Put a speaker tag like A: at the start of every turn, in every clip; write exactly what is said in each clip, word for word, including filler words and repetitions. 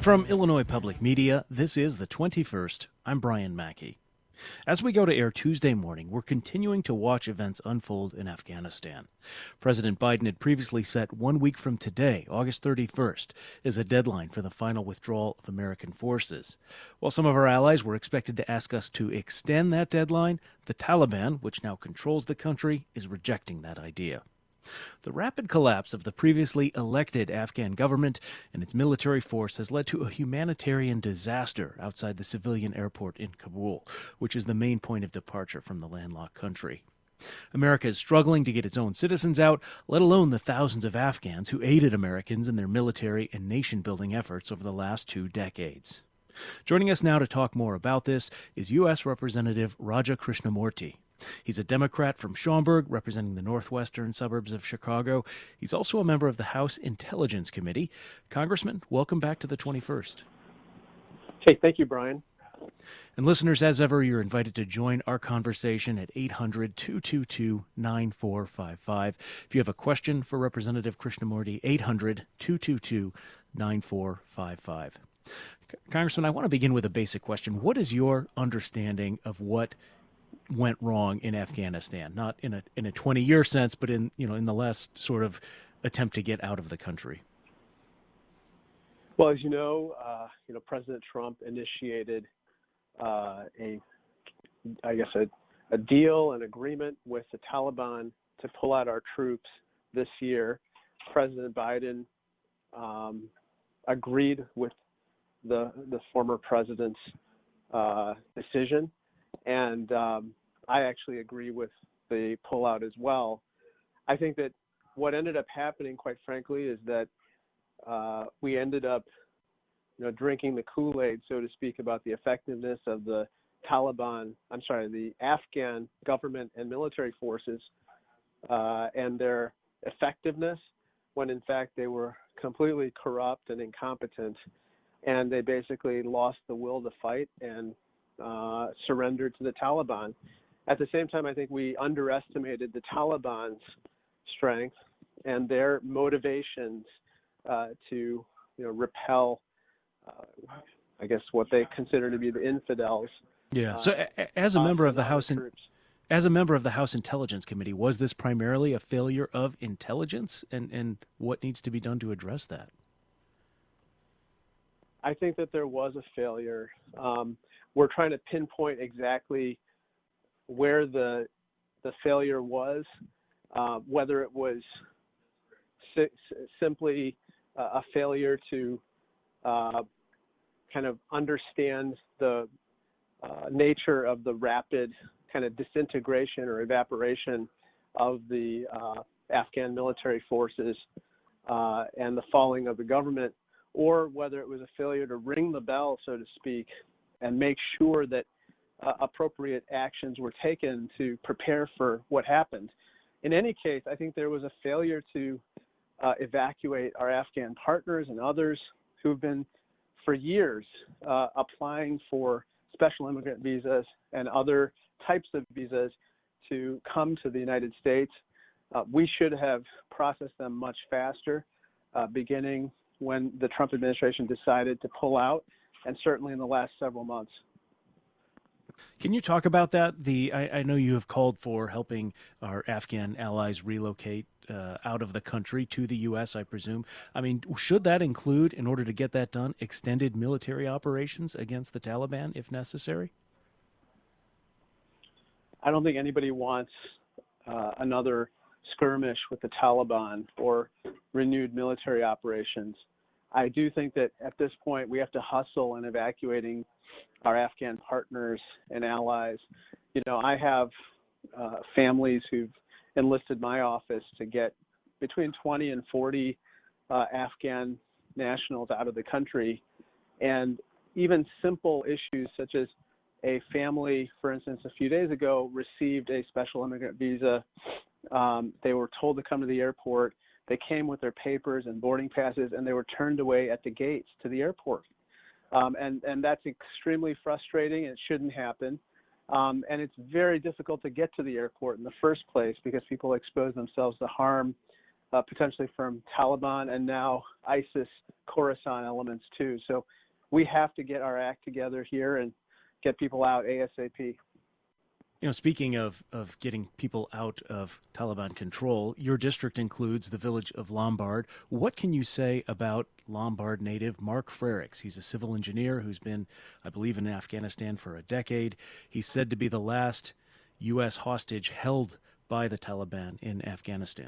A: From Illinois Public Media, this is the twenty-first. I'm Brian Mackey. As we go to air Tuesday morning, we're continuing to watch events unfold in Afghanistan. President Biden had previously set one week from today, August thirty-first, as a deadline for the final withdrawal of American forces. While some of our allies were expected to ask us to extend that deadline, the Taliban, which now controls the country, is rejecting that idea. The rapid collapse of the previously elected Afghan government and its military force has led to a humanitarian disaster outside the civilian airport in Kabul, which is the main point of departure from the landlocked country. America is struggling to get its own citizens out, let alone the thousands of Afghans who aided Americans in their military and nation-building efforts over the last two decades. Joining us now to talk more about this is U S Representative Raja Krishnamoorthi. He's a Democrat from Schaumburg, representing the northwestern suburbs of Chicago. He's also a member of the House Intelligence Committee. Congressman, welcome back to the twenty-first.
B: Hey, thank you, Brian.
A: And listeners, as ever, you're invited to join our conversation at eight hundred, two two two, nine four five five. If you have a question for Representative Krishnamoorthi, eight hundred, two two two, nine four five five. Congressman, I want to begin with a basic question. What is your understanding of what went wrong in Afghanistan, not in a in a twenty-year sense, but in you know in the last sort of attempt to get out of the country?
B: Well, as you know, uh, you know President Trump initiated uh, a, I guess a, a deal, an agreement with the Taliban to pull out our troops this year. President Biden um, agreed with the the former president's uh, decision. And um, I actually agree with the pullout as well. I think that what ended up happening, quite frankly, is that uh, we ended up, you know, drinking the Kool-Aid, so to speak, about the effectiveness of the Taliban. I'm sorry, the Afghan government and military forces uh, and their effectiveness, when in fact they were completely corrupt and incompetent, and they basically lost the will to fight and Uh, surrendered to the Taliban. At the same time, I think we underestimated the Taliban's strength and their motivations uh, to, you know, repel, uh, I guess, what they consider to be the infidels.
A: Yeah. So, uh, as a member of the House, in, as a member of the House Intelligence Committee, was this primarily a failure of intelligence, and and what needs to be done to address that?
B: I think that there was a failure. Um, we're trying to pinpoint exactly where the the failure was, uh, whether it was si- simply uh, a failure to uh, kind of understand the uh, nature of the rapid kind of disintegration or evaporation of the uh, Afghan military forces uh, and the falling of the government, or whether it was a failure to ring the bell, so to speak, and make sure that uh, appropriate actions were taken to prepare for what happened. In any case, I think there was a failure to uh, evacuate our Afghan partners and others who have been for years uh, applying for special immigrant visas and other types of visas to come to the United States. Uh, we should have processed them much faster, uh, beginning when the Trump administration decided to pull out, and certainly in the last several months.
A: Can you talk about that? The I, I know you have called for helping our Afghan allies relocate uh, out of the country to the U S, I presume. I mean, should that include, in order to get that done, extended military operations against the Taliban if necessary?
B: I don't think anybody wants uh, another skirmish with the Taliban or renewed military operations. I do think that at this point we have to hustle in evacuating our Afghan partners and allies. You know, I have uh, families who've enlisted my office to get between twenty and forty uh, Afghan nationals out of the country. And even simple issues such as a family, for instance, a few days ago received a special immigrant visa. Um, they were told to come to the airport. They came with their papers and boarding passes, and they were turned away at the gates to the airport. Um, and, and that's extremely frustrating. It shouldn't happen. Um, and it's very difficult to get to the airport in the first place because people expose themselves to harm uh, potentially from Taliban and now ISIS Khorasan elements too. So we have to get our act together here and get people out ASAP.
A: You know, speaking of, of getting people out of Taliban control, your district includes the village of Lombard. What can you say about Lombard native Mark Frerichs? He's a civil engineer who's been, I believe, in Afghanistan for a decade. He's said to be the last U S hostage held by the Taliban in Afghanistan.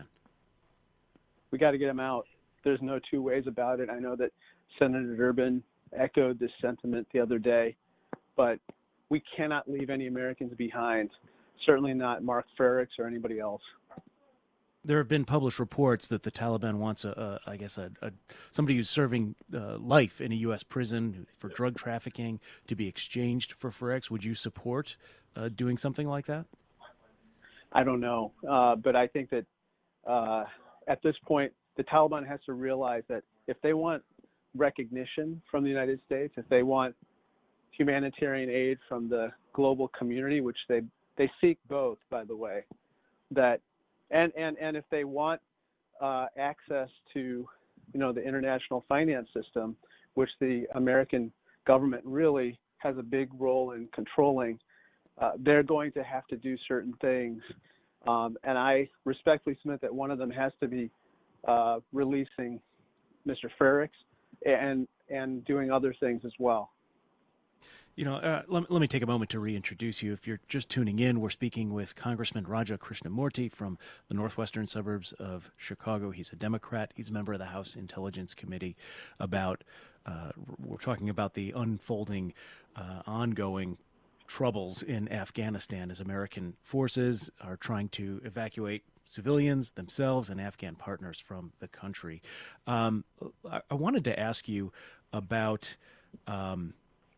B: We got to get him out. There's no two ways about it. I know that Senator Durbin echoed this sentiment the other day, but we cannot leave any Americans behind, certainly not Mark Frerichs or anybody else.
A: There have been published reports that the Taliban wants, a, a I guess, a, a somebody who's serving uh, life in a U S prison for drug trafficking to be exchanged for Frerichs. Would you support uh, doing something like that?
B: I don't know, uh, but I think that uh, at this point, the Taliban has to realize that if they want recognition from the United States, if they want humanitarian aid from the global community, which they they seek both, by the way, that and and and if they want uh, access to, you know, the international finance system, which the American government really has a big role in controlling, uh, they're going to have to do certain things, um, and I respectfully submit that one of them has to be uh, releasing Mister Frerichs and and doing other things as well.
A: You know, uh, let, let me take a moment to reintroduce you. If you're just tuning in, we're speaking with Congressman Raja Krishnamurthy from the northwestern suburbs of Chicago. He's a Democrat. He's a member of the House Intelligence Committee. About, uh, we're talking about the unfolding, uh, ongoing troubles in Afghanistan as American forces are trying to evacuate civilians themselves and Afghan partners from the country. Um, I, I wanted to ask you about... Um,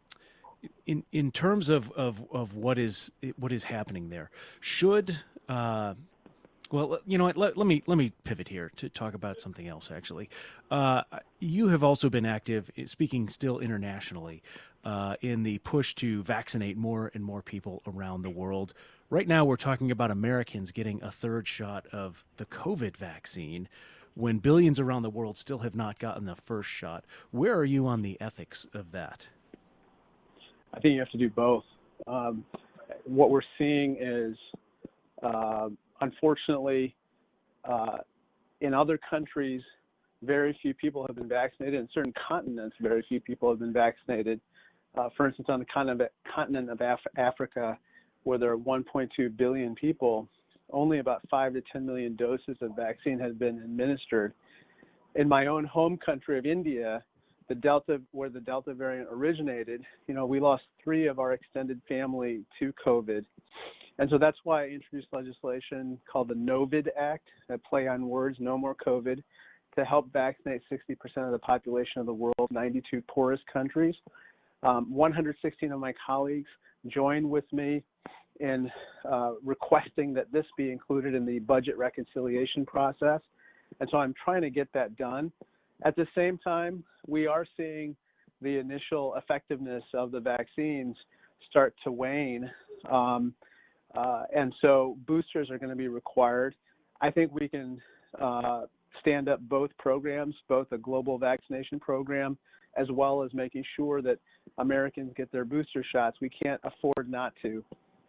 A: In in terms of, of, of what is what is happening there, should uh, well, you know what? Let, let me let me pivot here to talk about something else. Actually, uh, you have also been active, speaking still internationally, uh, in the push to vaccinate more and more people around the world. Right now, we're talking about Americans getting a third shot of the COVID vaccine, when billions around the world still have not gotten the first shot. Where are you on the ethics of that?
B: I think you have to do both. Um, what we're seeing is, uh, unfortunately, uh, in other countries, very few people have been vaccinated. In certain continents, very few people have been vaccinated. Uh, for instance, on the continent, continent of Af- Africa, where there are one point two billion people, only about five to ten million doses of vaccine have been administered. In my own home country of India, the Delta, where the Delta variant originated, you know, we lost three of our extended family to COVID. And so that's why I introduced legislation called the NOVID Act, that play on words, no more COVID, to help vaccinate sixty percent of the population of the world, ninety-two poorest countries. Um, one hundred sixteen of my colleagues joined with me in uh, requesting that this be included in the budget reconciliation process. And so I'm trying to get that done. At the same time, we are seeing the initial effectiveness of the vaccines start to wane. Um, uh, and so boosters are going to be required. I think we can uh, stand up both programs, both a global vaccination program, as well as making sure that Americans get their booster shots. We can't afford not to.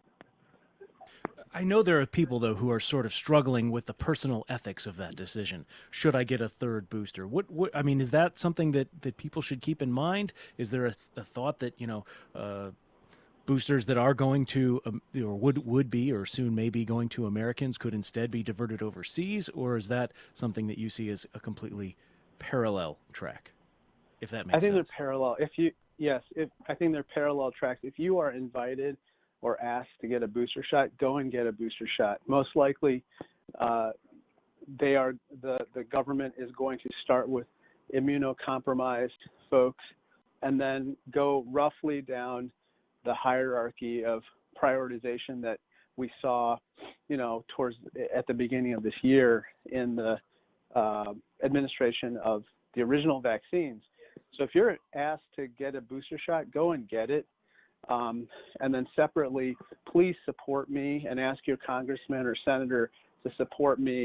A: I know there are people, though, who are sort of struggling with the personal ethics of that decision. Should I get a third booster? What, what I mean, is that something that, that people should keep in mind? Is there a, a thought that, you know, uh, boosters that are going to, um, or would, would be, or soon may be going to Americans could instead be diverted overseas? Or is that something that you see as a completely parallel track, if that makes sense?
B: I think
A: sense?
B: they're parallel. If you, yes, if, I think they're parallel tracks. If you are invited or asked to get a booster shot, go and get a booster shot. Most likely, uh, they are the, the government is going to start with immunocompromised folks and then go roughly down the hierarchy of prioritization that we saw, you know, towards at the beginning of this year in the uh, administration of the original vaccines. So if you're asked to get a booster shot, go and get it. Um, and then separately, please support me and ask your congressman or senator to support me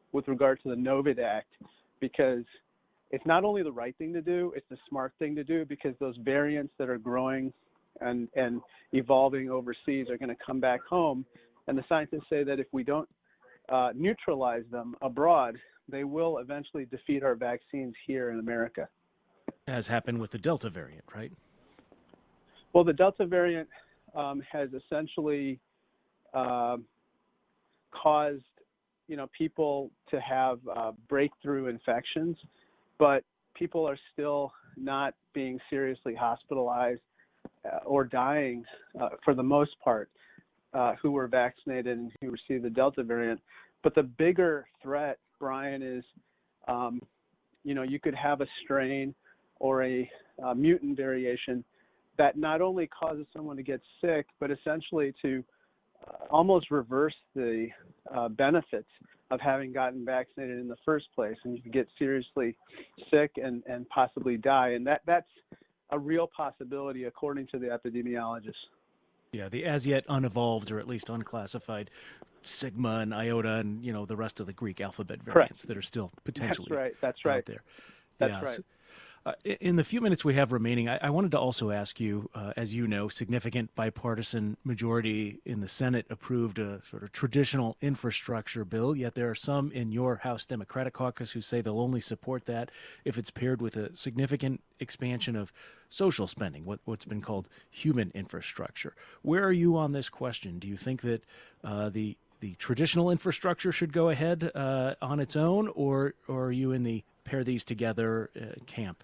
B: with regard to the Novid Act, because it's not only the right thing to do, it's the smart thing to do, because those variants that are growing and, and evolving overseas are going to come back home. And the scientists say that if we don't uh, neutralize them abroad, they will eventually defeat our vaccines here in America.
A: As happened with the Delta variant, right?
B: Well, the Delta variant um, has essentially uh, caused, you know, people to have uh, breakthrough infections, but people are still not being seriously hospitalized uh, or dying uh, for the most part uh, who were vaccinated and who received the Delta variant. But the bigger threat, Brian, is, um, you know, you could have a strain or a uh, mutant variation that not only causes someone to get sick, but essentially to uh, almost reverse the uh, benefits of having gotten vaccinated in the first place, and you can get seriously sick and, and possibly die. And that, that's a real possibility according to the epidemiologists.
A: Yeah, the as yet unevolved or at least unclassified Sigma and Iota and, you know, the rest of the Greek alphabet variants
B: Correct.
A: that are still potentially
B: That's right. That's right.
A: out there.
B: That's
A: yeah,
B: right.
A: So, Uh, in the few minutes we have remaining, I, I wanted to also ask you, uh, as you know, significant bipartisan majority in the Senate approved a sort of traditional infrastructure bill, yet there are some in your House Democratic caucus who say they'll only support that if it's paired with a significant expansion of social spending, what, what's been called human infrastructure. Where are you on this question? Do you think that uh, the the traditional infrastructure should go ahead uh, on its own, or, or are you in the pair these together uh, camp?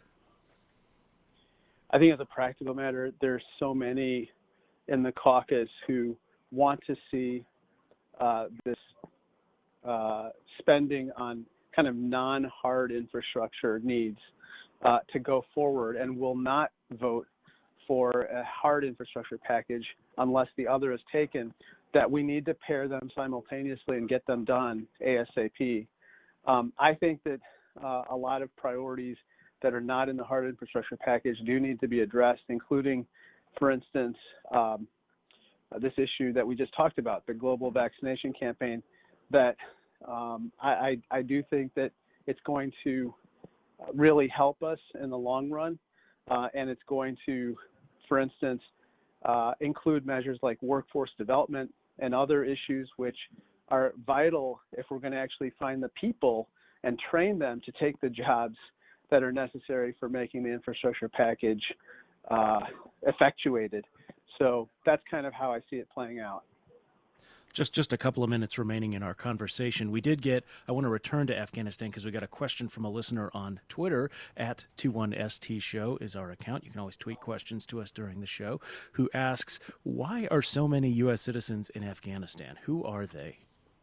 B: I think as a practical matter, there's so many in the caucus who want to see uh, this uh, spending on kind of non-hard infrastructure needs uh, to go forward, and will not vote for a hard infrastructure package unless the other is taken, that we need to pair them simultaneously and get them done ASAP. Um, I think that uh, a lot of priorities that are not in the hard infrastructure package do need to be addressed, including, for instance, um, this issue that we just talked about, the global vaccination campaign, that um, I, I, I do think that it's going to really help us in the long run, uh, and it's going to, for instance, uh, include measures like workforce development and other issues which are vital if we're going to actually find the people and train them to take the jobs that are necessary for making the infrastructure package uh, effectuated. So that's kind of how I see it playing out.
A: Just just a couple of minutes remaining in our conversation. We did get, I want to return to Afghanistan because we got a question from a listener on Twitter, at twenty-one S T show is our account. You can always tweet questions to us during the show, who asks, why are so many U S citizens in Afghanistan? Who are they?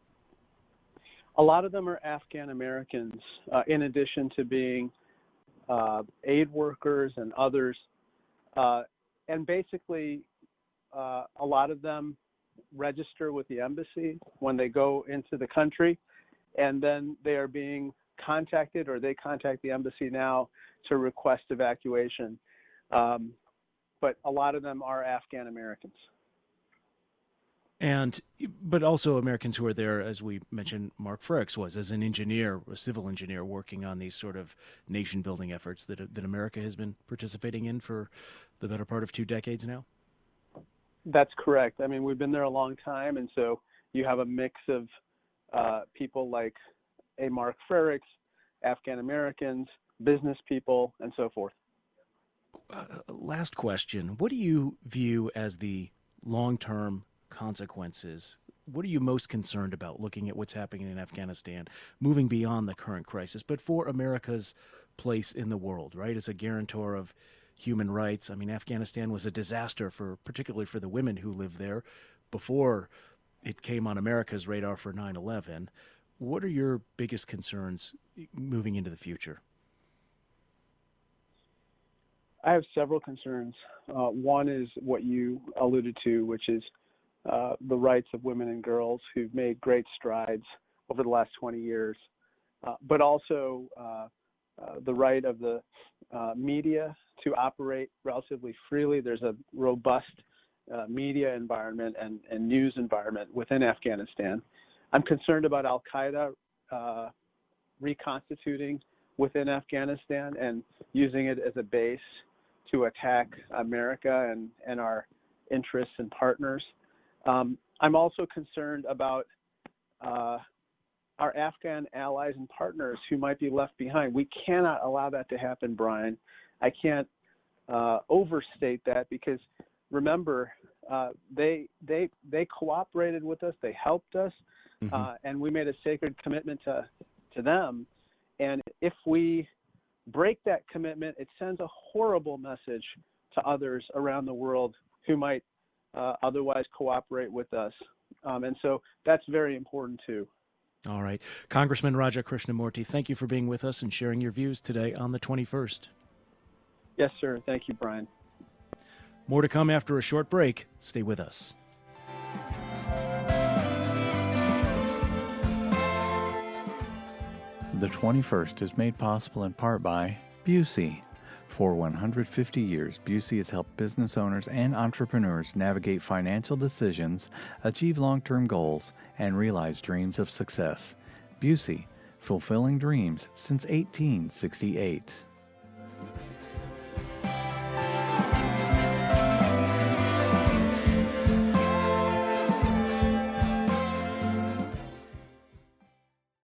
B: A lot of them are Afghan Americans, uh, in addition to being uh, aid workers and others. Uh, and basically, uh, a lot of them register with the embassy when they go into the country, and then they are being contacted, or they contact the embassy now to request evacuation. Um, but a lot of them are Afghan Americans.
A: And, but also Americans who are there, as we mentioned, Mark Frericks was as an engineer, a civil engineer, working on these sort of nation building efforts that that America has been participating in for the better part of two decades now.
B: That's correct. I mean, we've been there a long time, and so you have a mix of uh, people like a Mark Frericks, Afghan Americans, business people, and so forth.
A: Uh, last question. What do you view as the long-term consequences? What are you most concerned about looking at what's happening in Afghanistan, moving beyond the current crisis, but for America's place in the world, right, as a guarantor of human rights? I mean, Afghanistan was a disaster for, particularly for the women who live there, before it came on America's radar for nine eleven. What are your biggest concerns moving into the future?
B: I have several concerns. Uh, one is what you alluded to, which is uh, the rights of women and girls who've made great strides over the last twenty years, uh, but also uh, uh, the right of the uh, media to operate relatively freely. There's a robust uh, media environment and, and news environment within Afghanistan. I'm concerned about Al-Qaeda uh, reconstituting within Afghanistan and using it as a base to attack America and, and our interests and partners. Um, I'm also concerned about uh, our Afghan allies and partners who might be left behind. We cannot allow that to happen, Brian. I can't uh, overstate that because remember, uh, they they they cooperated with us, they helped us, mm-hmm. uh, and we made a sacred commitment to to them. And if we break that commitment, it sends a horrible message to others around the world who might uh, otherwise cooperate with us. Um, and so that's very important too.
A: All right. Congressman Raja Krishnamurthy, thank you for being with us and sharing your views today on the twenty-first.
B: Yes, sir. Thank you, Brian.
A: More to come after a short break. Stay with us.
C: The twenty-first is made possible in part by Busey. For one hundred fifty years, Busey has helped business owners and entrepreneurs navigate financial decisions, achieve long-term goals, and realize dreams of success. Busey, fulfilling dreams since eighteen sixty-eight.